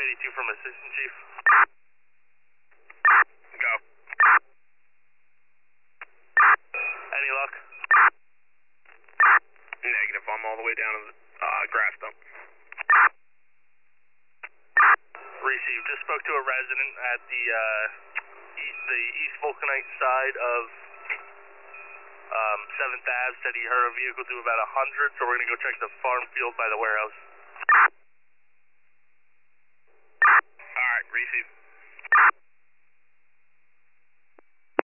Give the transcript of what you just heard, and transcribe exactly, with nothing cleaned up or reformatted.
eighty-two from Assistant Chief. Go. Any luck? Negative. I'm all the way down to the uh, grass dump. Received. Just spoke to a resident at the uh, east, the East Vulcanite side of um, seventh Avenue. Said he heard a vehicle do about one hundred, so we're going to go check the farm field by the warehouse. Alright, receive.